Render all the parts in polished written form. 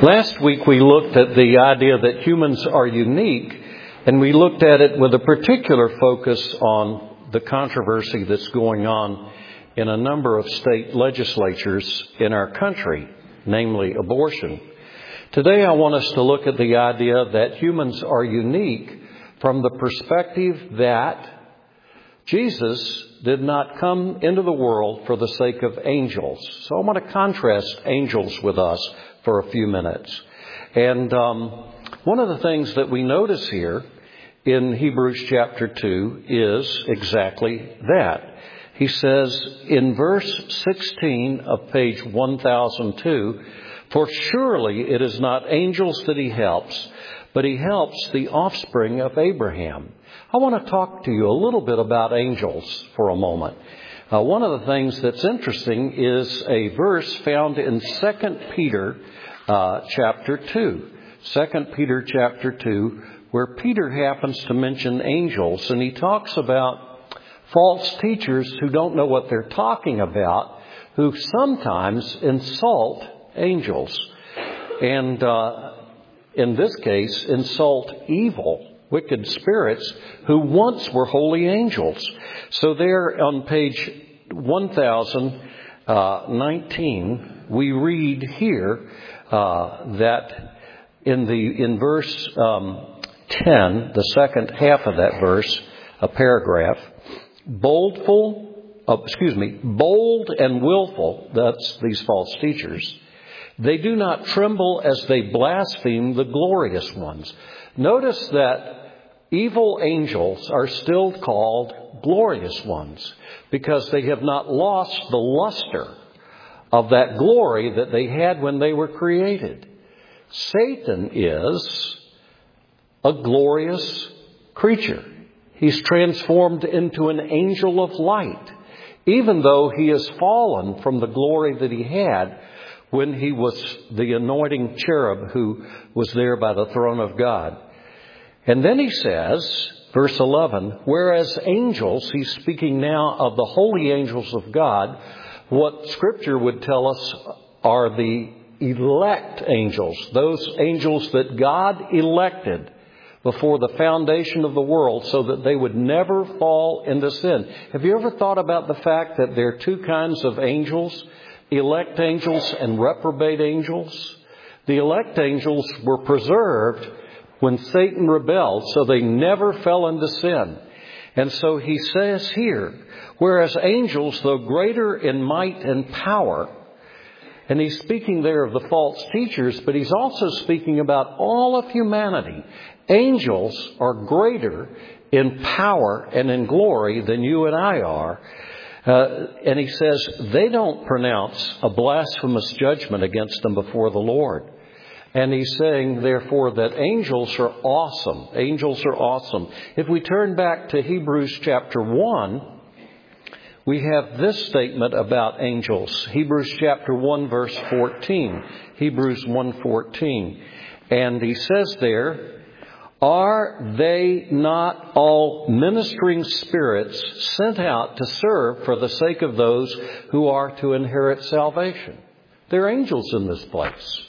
Last week we looked at the idea that humans are unique, and we looked at it with a particular focus on the controversy that's going on in a number of state legislatures in our country, namely abortion. Today I want us to look at the idea that humans are unique from the perspective that Jesus did not come into the world for the sake of angels. So I want to contrast angels with us for a few minutes. And one of the things that we notice here in Hebrews chapter 2 is exactly that. He says in verse 16 of page 1002, "For surely it is not angels that he helps, but he helps the offspring of Abraham." I want to talk to you a little bit about angels for a moment. One of the things that's interesting is a verse found in 2 Peter chapter 2. 2 Peter chapter 2, where Peter happens to mention angels, and he talks about false teachers who don't know what they're talking about, who sometimes insult angels. And in this case, insult evil, wicked spirits who once were holy angels. So there on page 1019, we read here that in verse 10, the second half of that verse, a paragraph, bold and willful, that's these false teachers, they do not tremble as they blaspheme the glorious ones. Notice that evil angels are still called glorious ones because they have not lost the luster of that glory that they had when they were created. Satan is a glorious creature. He's transformed into an angel of light, even though he has fallen from the glory that he had when he was the anointing cherub who was there by the throne of God. And then he says, verse 11, whereas angels, he's speaking now of the holy angels of God, what Scripture would tell us are the elect angels, those angels that God elected before the foundation of the world so that they would never fall into sin. Have you ever thought about the fact that there are two kinds of angels, elect angels and reprobate angels? The elect angels were preserved when Satan rebelled, so they never fell into sin. And so he says here, whereas angels, though greater in might and power, and he's speaking there of the false teachers, but he's also speaking about all of humanity. Angels are greater in power and in glory than you and I are. And he says they don't pronounce a blasphemous judgment against them before the Lord. And he's saying, therefore, that angels are awesome. Angels are awesome. If we turn back to Hebrews chapter 1, we have this statement about angels. Hebrews chapter 1, verse 14. Hebrews 1:14. And he says there, are they not all ministering spirits sent out to serve for the sake of those who are to inherit salvation? There are angels in this place.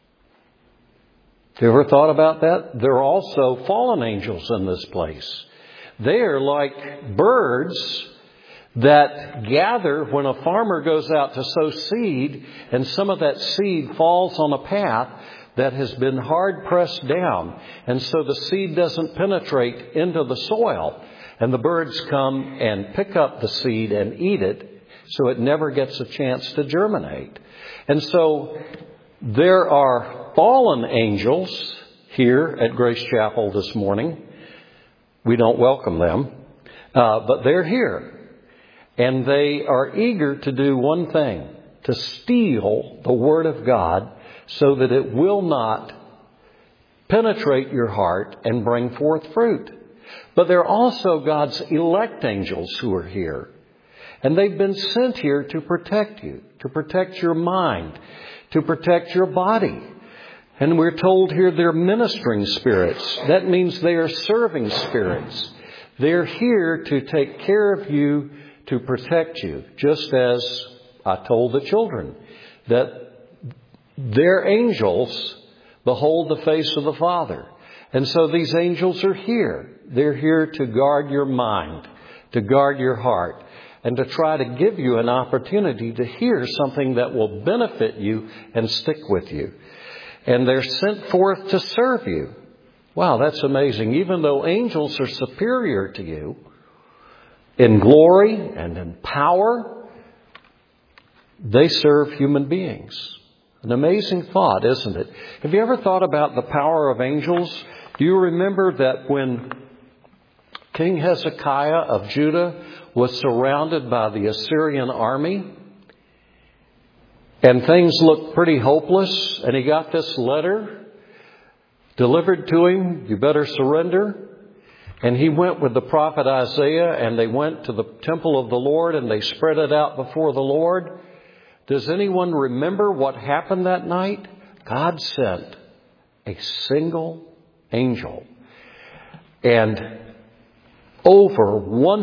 Have you ever thought about that? There are also fallen angels in this place. They are like birds that gather when a farmer goes out to sow seed, and some of that seed falls on a path that has been hard pressed down. And so the seed doesn't penetrate into the soil. And the birds come and pick up the seed and eat it, so it never gets a chance to germinate. And so there are fallen angels here at Grace Chapel this morning. We don't welcome them, but they're here. And they are eager to do one thing, to steal the Word of God so that it will not penetrate your heart and bring forth fruit. But there are also God's elect angels who are here. And they've been sent here to protect you, to protect your mind, to protect your body. And we're told here they're ministering spirits. That means they are serving spirits. They're here to take care of you, to protect you, just as I told the children that their angels behold the face of the Father. And so these angels are here. They're here to guard your mind, to guard your heart, and to try to give you an opportunity to hear something that will benefit you and stick with you. And they're sent forth to serve you. Wow, that's amazing. Even though angels are superior to you in glory and in power, they serve human beings. An amazing thought, isn't it? Have you ever thought about the power of angels? Do you remember that when King Hezekiah of Judah was surrounded by the Assyrian army and things looked pretty hopeless, and he got this letter delivered to him, you better surrender. And he went with the prophet Isaiah, and they went to the temple of the Lord, and they spread it out before the Lord. Does anyone remember what happened that night? God sent a single angel, and over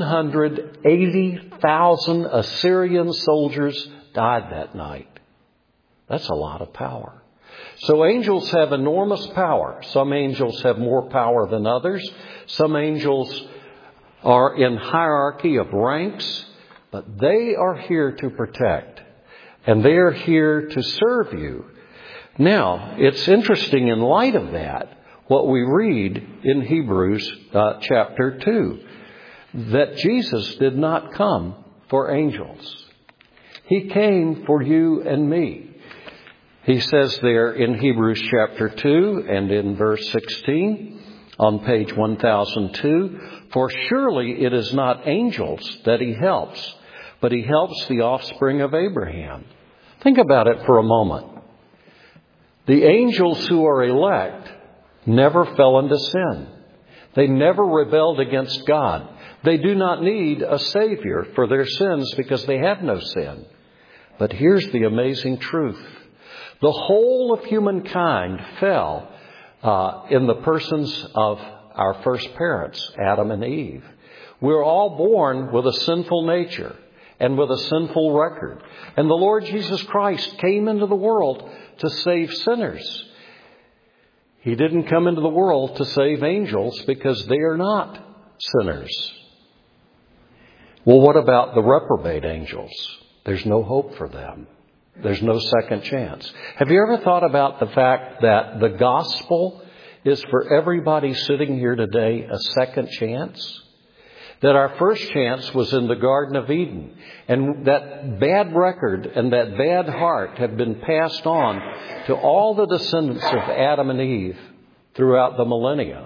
180,000 Assyrian soldiers died that night. That's a lot of power. So angels have enormous power. Some angels have more power than others. Some angels are in hierarchy of ranks, but they are here to protect, and they are here to serve you. Now, it's interesting in light of that, what we read in Hebrews chapter 2, that Jesus did not come for angels. He came for you and me. He says there in Hebrews chapter 2 and in verse 16 on page 1002, for surely it is not angels that he helps, but he helps the offspring of Abraham. Think about it for a moment. The angels who are elect never fell into sin. They never rebelled against God. They do not need a Savior for their sins because they have no sin. But here's the amazing truth. The whole of humankind fell in the persons of our first parents, Adam and Eve. We're all born with a sinful nature and with a sinful record. And the Lord Jesus Christ came into the world to save sinners. He didn't come into the world to save angels because they are not sinners. Well, what about the reprobate angels? There's no hope for them. There's no second chance. Have you ever thought about the fact that the gospel is for everybody sitting here today a second chance? That our first chance was in the Garden of Eden. And that bad record and that bad heart have been passed on to all the descendants of Adam and Eve throughout the millennia.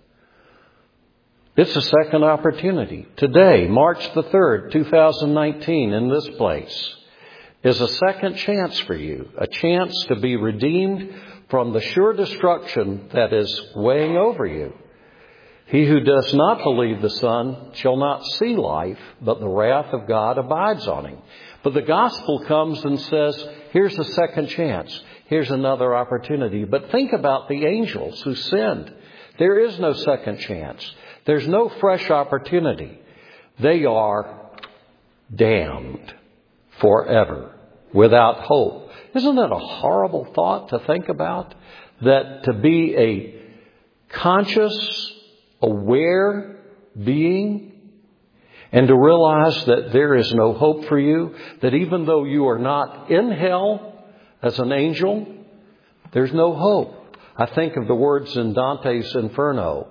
It's a second opportunity. Today, March the 3rd, 2019, in this place, is a second chance for you. A chance to be redeemed from the sure destruction that is weighing over you. He who does not believe the Son shall not see life, but the wrath of God abides on him. But the gospel comes and says, here's a second chance. Here's another opportunity. But think about the angels who sinned. There is no second chance. There's no fresh opportunity. They are damned forever without hope. Isn't that a horrible thought to think about? That to be a conscious, aware being and to realize that there is no hope for you, that even though you are not in hell as an angel, there's no hope. I think of the words in Dante's Inferno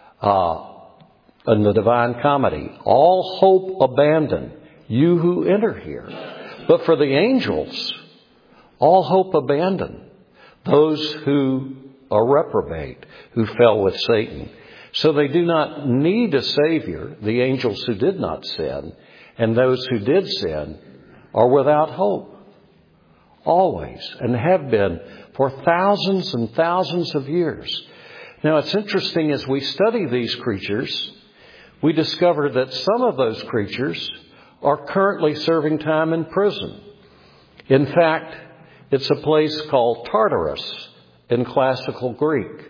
in the Divine Comedy. All hope abandon, you who enter here. But for the angels, all hope abandon, those who are reprobate, who fell with Satan. So they do not need a Savior, the angels who did not sin, and those who did sin are without hope. Always, and have been for thousands and thousands of years. Now it's interesting, as we study these creatures, we discover that some of those creatures are currently serving time in prison. In fact, it's a place called Tartarus in classical Greek.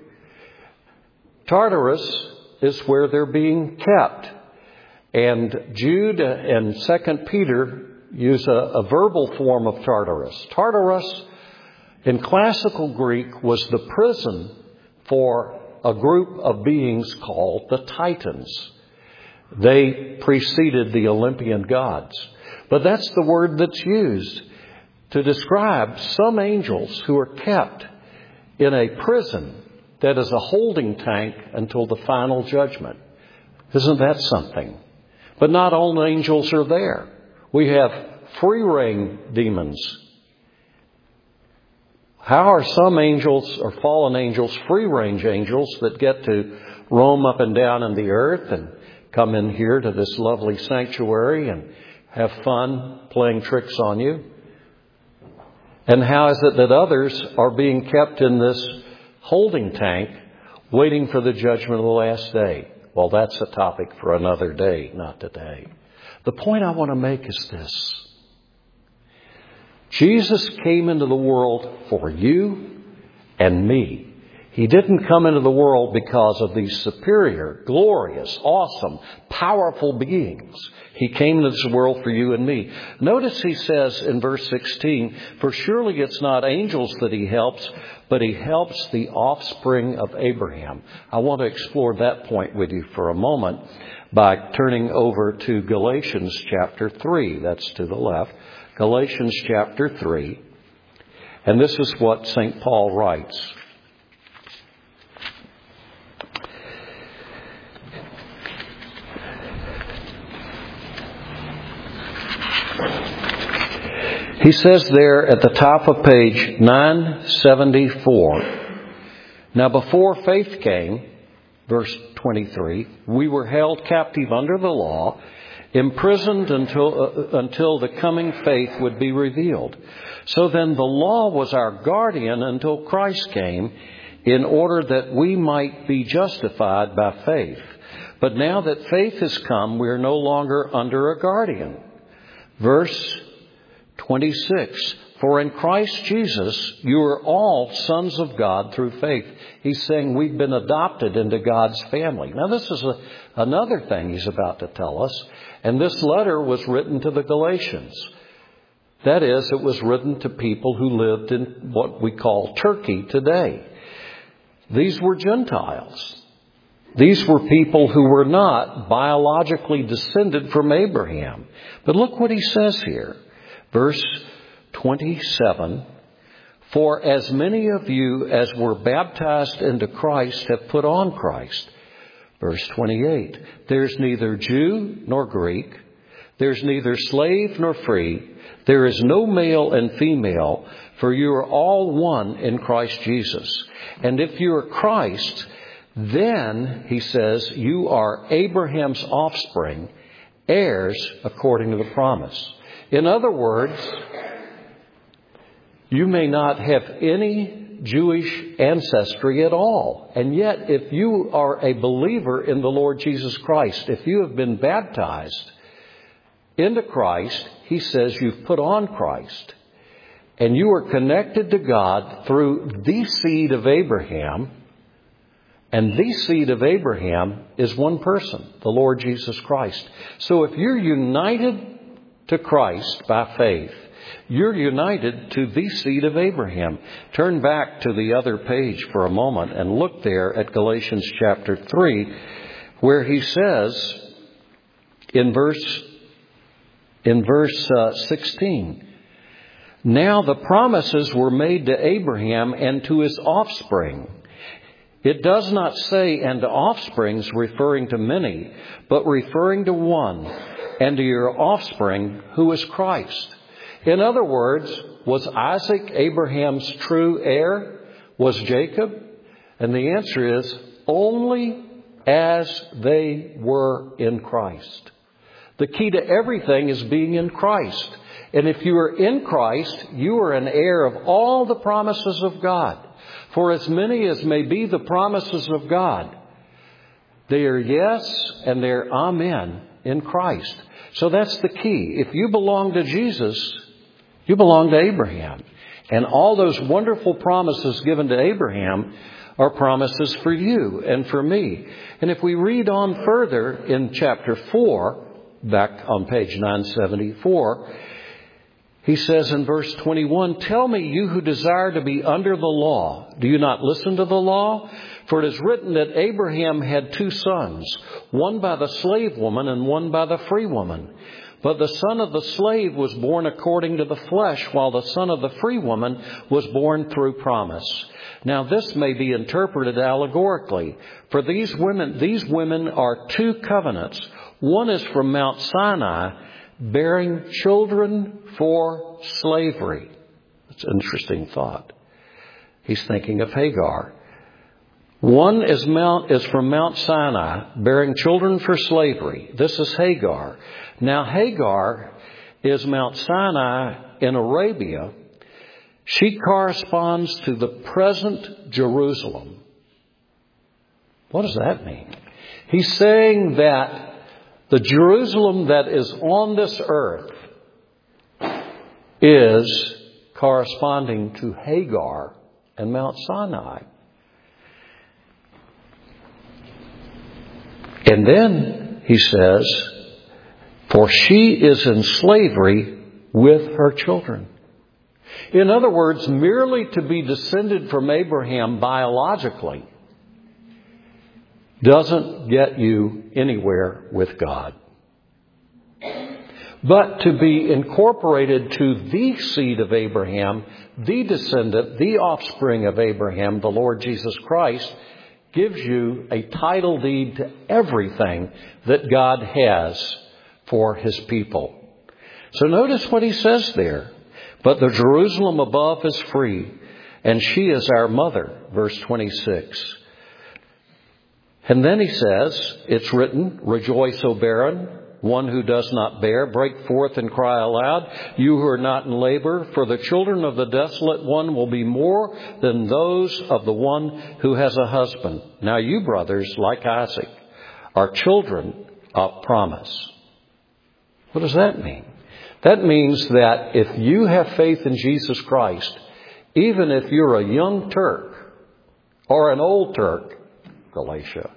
Tartarus is where they're being kept. And Jude and 2 Peter use a verbal form of Tartarus. Tartarus in classical Greek was the prison for a group of beings called the Titans. They preceded the Olympian gods. But that's the word that's used to describe some angels who are kept in a prison that is a holding tank until the final judgment. Isn't that something? But not all angels are there. We have free rein demons. How are some angels or fallen angels free range angels that get to roam up and down in the earth and come in here to this lovely sanctuary and have fun playing tricks on you? And how is it that others are being kept in this holding tank waiting for the judgment of the last day? Well, that's a topic for another day, not today. The point I want to make is this. Jesus came into the world for you and me. He didn't come into the world because of these superior, glorious, awesome, powerful beings. He came into this world for you and me. Notice he says in verse 16, for surely it's not angels that he helps, but he helps the offspring of Abraham. I want to explore that point with you for a moment by turning over to Galatians chapter 3. That's to the left. Galatians chapter 3. And this is what St. Paul writes. He says there at the top of page 974, now before faith came, verse 23, we were held captive under the law, imprisoned until the coming faith would be revealed. So then the law was our guardian until Christ came, in order that we might be justified by faith. But now that faith has come, we are no longer under a guardian. Verse 26, for in Christ Jesus you are all sons of God through faith. He's saying we've been adopted into God's family. Now this is another thing he's about to tell us. And this letter was written to the Galatians. That is, it was written to people who lived in what we call Turkey today. These were Gentiles. These were people who were not biologically descended from Abraham. But look what he says here. Verse 27, for as many of you as were baptized into Christ have put on Christ. Verse 28, there's neither Jew nor Greek, there's neither slave nor free, there is no male and female, for you are all one in Christ Jesus. And if you are Christ, then, he says, you are Abraham's offspring, heirs according to the promise. In other words, you may not have any Jewish ancestry at all. And yet, if you are a believer in the Lord Jesus Christ, if you have been baptized into Christ, he says you've put on Christ. And you are connected to God through the seed of Abraham. And the seed of Abraham is one person, the Lord Jesus Christ. So if you're united to Christ by faith, you're united to the seed of Abraham. Turn back to the other page for a moment and look there at Galatians chapter 3, where he says in verse 16, now the promises were made to Abraham and to his offspring. It does not say, and to offsprings, referring to many, but referring to one, and to your offspring, who is Christ. In other words, was Isaac Abraham's true heir? Was Jacob? And the answer is, only as they were in Christ. The key to everything is being in Christ. And if you are in Christ, you are an heir of all the promises of God. For as many as may be the promises of God, they are yes and they are amen in Christ. So that's the key. If you belong to Jesus, you belong to Abraham. And all those wonderful promises given to Abraham are promises for you and for me. And if we read on further in chapter 4, back on page 974, He says in verse 21, "Tell me, you who desire to be under the law, do you not listen to the law? For it is written that Abraham had 2 sons, one by the slave woman and one by the free woman. But the son of the slave was born according to the flesh, while the son of the free woman was born through promise." Now this may be interpreted allegorically. For these women are 2 covenants. One is from Mount Sinai, bearing children for slavery. It's an interesting thought. He's thinking of Hagar. One is from Mount Sinai, bearing children for slavery. This is Hagar. Now Hagar is Mount Sinai in Arabia. She corresponds to the present Jerusalem. What does that mean? He's saying that the Jerusalem that is on this earth is corresponding to Hagar and Mount Sinai. And then he says, "For she is in slavery with her children." In other words, merely to be descended from Abraham biologically doesn't get you anywhere with God. But to be incorporated to the seed of Abraham, the descendant, the offspring of Abraham, the Lord Jesus Christ, gives you a title deed to everything that God has for His people. So notice what he says there. "But the Jerusalem above is free, and she is our mother." Verse 26. And then he says, "It's written, 'Rejoice, O barren, one who does not bear. Break forth and cry aloud, you who are not in labor. For the children of the desolate one will be more than those of the one who has a husband.' Now you, brothers, like Isaac, are children of promise." What does that mean? That means that if you have faith in Jesus Christ, even if you're a young Turk or an old Turk, Galatia,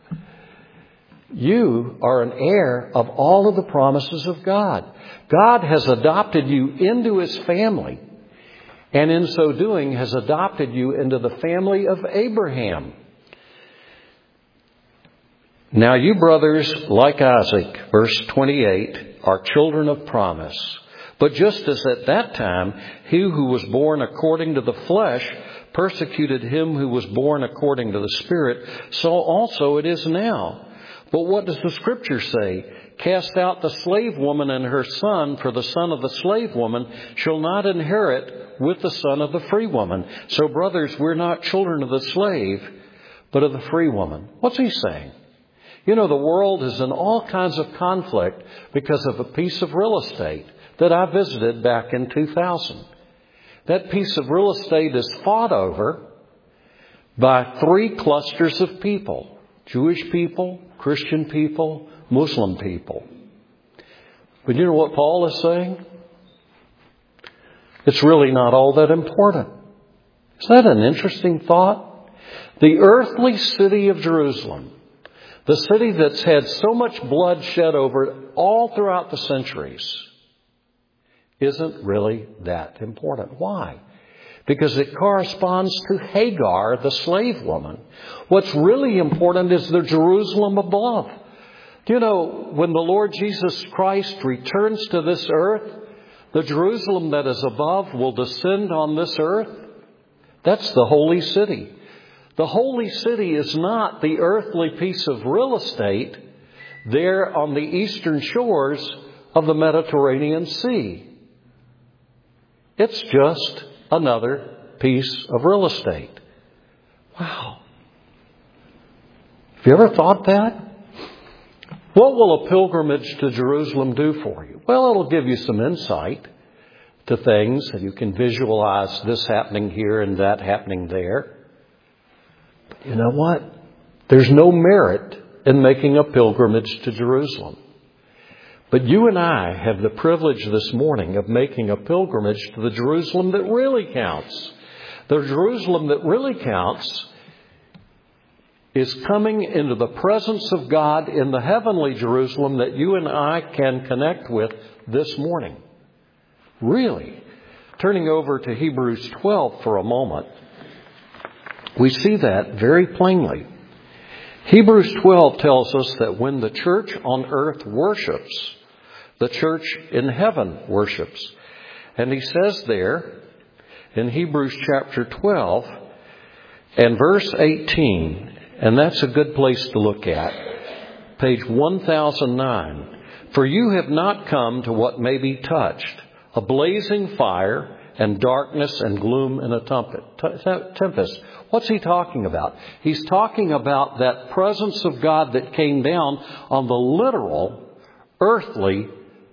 you are an heir of all of the promises of God. God has adopted you into His family, and in so doing has adopted you into the family of Abraham. "Now you, brothers, like Isaac," verse 28, "are children of promise. But just as at that time he who was born according to the flesh persecuted him who was born according to the Spirit, so also it is now. But what does the Scripture say? Cast out the slave woman and her son, for the son of the slave woman shall not inherit with the son of the free woman. So, brothers, we're not children of the slave, but of the free woman." What's he saying? You know, the world is in all kinds of conflict because of a piece of real estate that I visited back in 2000. That piece of real estate is fought over by 3 clusters of people: Jewish people, Christian people, Muslim people. But you know what Paul is saying? It's really not all that important. Is that an interesting thought? The earthly city of Jerusalem, the city that's had so much blood shed over it all throughout the centuries, isn't really that important. Why? Because it corresponds to Hagar, the slave woman. What's really important is the Jerusalem above. Do you know, when the Lord Jesus Christ returns to this earth, the Jerusalem that is above will descend on this earth? That's the holy city. The holy city is not the earthly piece of real estate there on the eastern shores of the Mediterranean Sea. It's just another piece of real estate. Wow. Have you ever thought that? What will a pilgrimage to Jerusalem do for you? Well, it'll give you some insight to things, and you can visualize this happening here and that happening there. But you know what? There's no merit in making a pilgrimage to Jerusalem. But you and I have the privilege this morning of making a pilgrimage to the Jerusalem that really counts. The Jerusalem that really counts is coming into the presence of God in the heavenly Jerusalem that you and I can connect with this morning. Really. Turning over to Hebrews 12 for a moment, we see that very plainly. Hebrews 12 tells us that when the church on earth worships, the church in heaven worships. And he says there in Hebrews chapter 12 and verse 18, and that's a good place to look at, page 1009. For you have not come to what may be touched, a blazing fire and darkness and gloom and a tempest. What's he talking about? He's talking about that presence of God that came down on the literal, earthly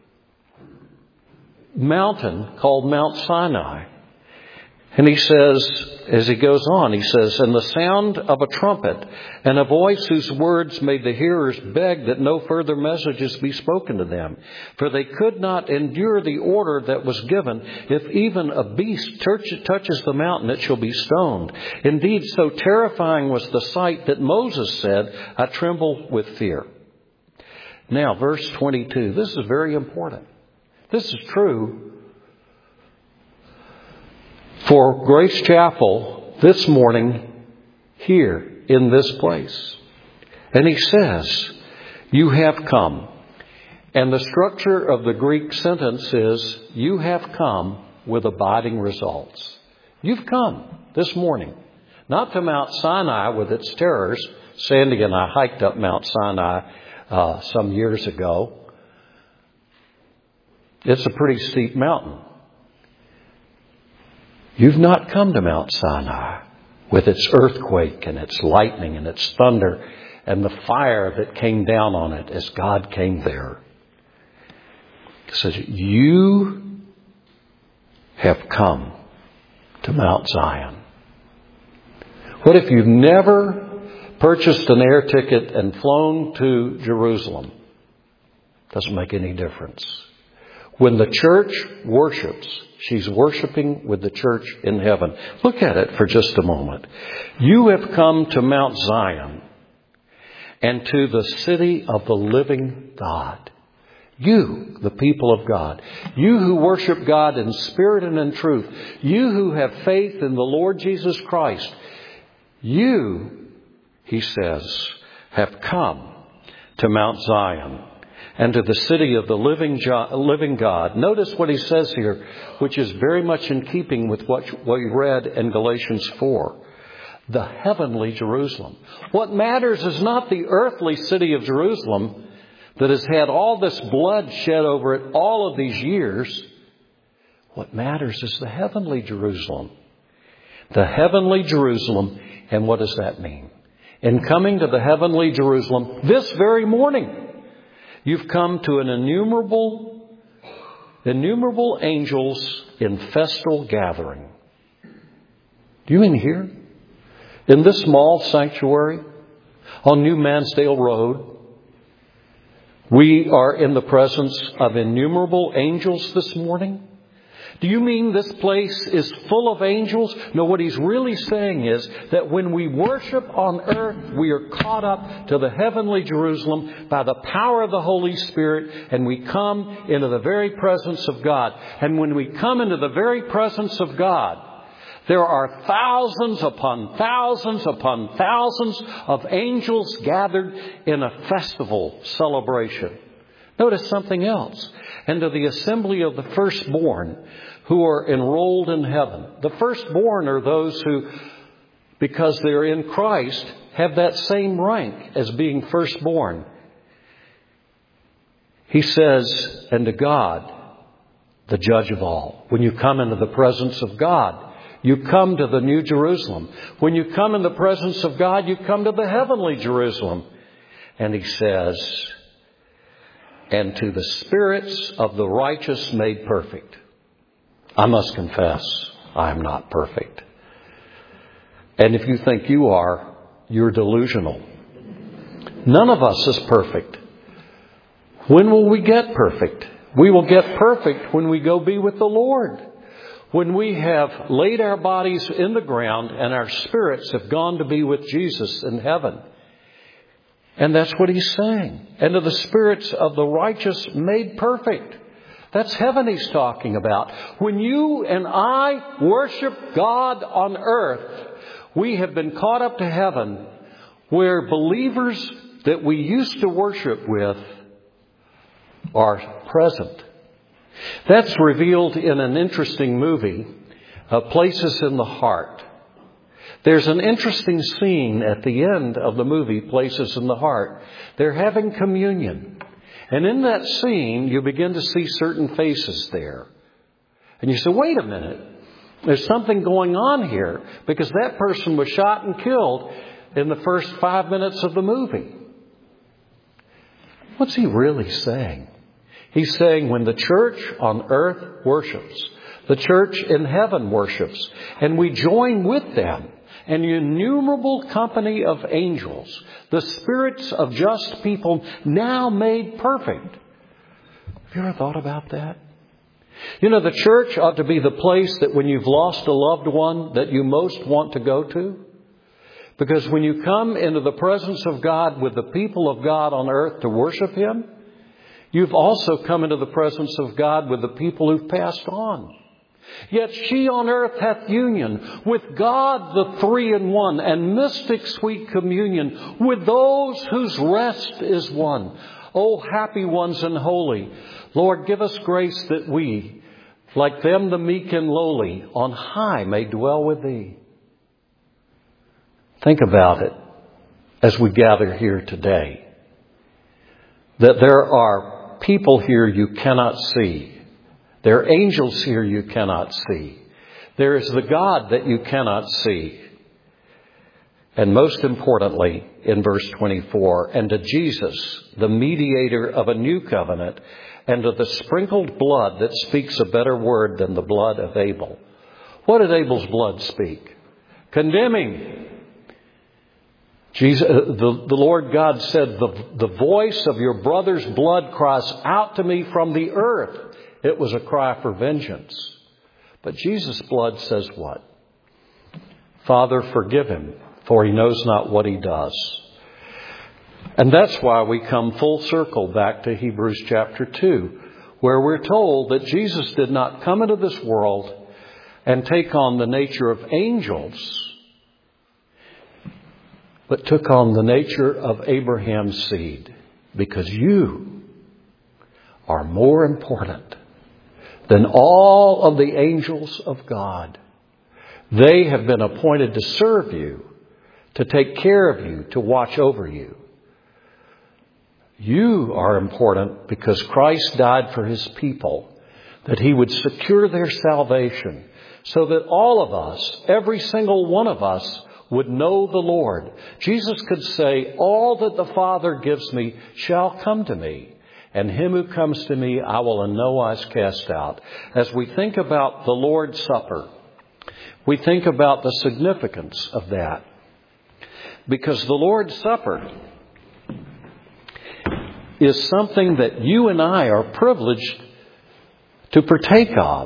mountain called Mount Sinai. And he says, as he goes on, he says, and the sound of a trumpet and a voice whose words made the hearers beg that no further messages be spoken to them. For they could not endure the order that was given. If even a beast touches the mountain, it shall be stoned. Indeed, so terrifying was the sight that Moses said, I tremble with fear. Now, verse 22. This is very important. This is true for Grace Chapel this morning here in this place. And he says, you have come. And the structure of the Greek sentence is, you have come with abiding results. You've come this morning, not to Mount Sinai with its terrors. Sandy and I hiked up Mount Sinai some years ago. It's a pretty steep mountain. You've not come to Mount Sinai with its earthquake and its lightning and its thunder and the fire that came down on it as God came there. It says, you have come to Mount Zion. What if you've never purchased an air ticket and flown to Jerusalem? Doesn't make any difference. When the church worships, she's worshiping with the church in heaven. Look at it for just a moment. You have come to Mount Zion and to the city of the living God. You, the people of God. You who worship God in spirit and in truth. You who have faith in the Lord Jesus Christ. You, he says, have come to Mount Zion and to the city of the living God. Notice what he says here, which is very much in keeping with what we read in Galatians 4. The heavenly Jerusalem. What matters is not the earthly city of Jerusalem that has had all this blood shed over it all of these years. What matters is the heavenly Jerusalem. The heavenly Jerusalem. And what does that mean? In coming to the heavenly Jerusalem this very morning, you've come to an innumerable angels in festal gathering. Do you mean here? In this small sanctuary on New Mansdale Road, we are in the presence of innumerable angels this morning? Do you mean this place is full of angels? No, what he's really saying is that when we worship on earth, we are caught up to the heavenly Jerusalem by the power of the Holy Spirit, and we come into the very presence of God. And when we come into the very presence of God, there are thousands upon thousands upon thousands of angels gathered in a festival celebration. Notice something else. And to the assembly of the firstborn who are enrolled in heaven. The firstborn are those who, because they're in Christ, have that same rank as being firstborn. He says, and to God, the judge of all. When you come into the presence of God, you come to the New Jerusalem. When you come in the presence of God, you come to the heavenly Jerusalem. And he says, and to the spirits of the righteous made perfect. I must confess, I am not perfect. And if you think you are, you're delusional. None of us is perfect. When will we get perfect? We will get perfect when we go be with the Lord. When we have laid our bodies in the ground and our spirits have gone to be with Jesus in heaven. And that's what he's saying. And to the spirits of the righteous made perfect. That's heaven he's talking about. When you and I worship God on earth, we have been caught up to heaven where believers that we used to worship with are present. That's revealed in an interesting movie, Places in the Heart. There's an interesting scene at the end of the movie, Places in the Heart. They're having communion. And in that scene, you begin to see certain faces there. And you say, wait a minute. There's something going on here because that person was shot and killed in the first 5 minutes of the movie. What's he really saying? He's saying when the church on earth worships, the church in heaven worships, and we join with them, an innumerable company of angels, the spirits of just people now made perfect. Have you ever thought about that? You know, the church ought to be the place that when you've lost a loved one that you most want to go to. Because when you come into the presence of God with the people of God on earth to worship Him, you've also come into the presence of God with the people who've passed on. Yet she on earth hath union with God the three in one, and mystic sweet communion with those whose rest is one. O happy ones and holy, Lord, give us grace that we, like them the meek and lowly, on high may dwell with Thee. Think about it as we gather here today, that there are people here you cannot see. There are angels here you cannot see. There is the God that you cannot see. And most importantly, in verse 24, and to Jesus, the mediator of a new covenant, and to the sprinkled blood that speaks a better word than the blood of Abel. What did Abel's blood speak? Condemning. Jesus, the Lord God said, the voice of your brother's blood cries out to me from the earth. It was a cry for vengeance. But Jesus' blood says what? Father, forgive him, for he knows not what he does. And that's why we come full circle back to Hebrews chapter 2, where we're told that Jesus did not come into this world and take on the nature of angels, but took on the nature of Abraham's seed, because you are more important than all of the angels of God. They have been appointed to serve you, to take care of you, to watch over you. You are important because Christ died for His people, that He would secure their salvation, so that all of us, every single one of us, would know the Lord. Jesus could say, all that the Father gives me shall come to me. And him who comes to me, I will in no wise cast out. As we think about the Lord's Supper, we think about the significance of that. Because the Lord's Supper is something that you and I are privileged to partake of.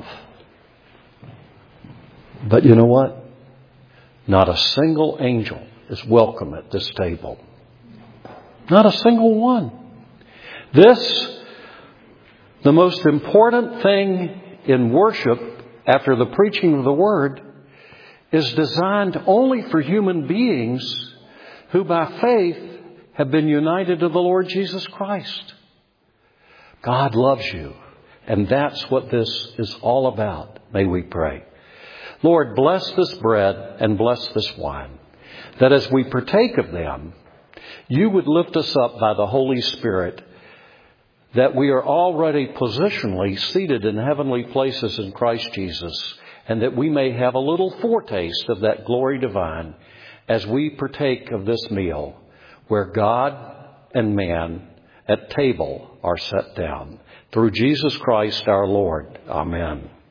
But you know what? Not a single angel is welcome at this table. Not a single one. This, the most important thing in worship after the preaching of the Word, is designed only for human beings who by faith have been united to the Lord Jesus Christ. God loves you, and that's what this is all about. May we pray. Lord, bless this bread and bless this wine, that as we partake of them, you would lift us up by the Holy Spirit, that we are already positionally seated in heavenly places in Christ Jesus, and that we may have a little foretaste of that glory divine as we partake of this meal, where God and man at table are set down. Through Jesus Christ our Lord. Amen.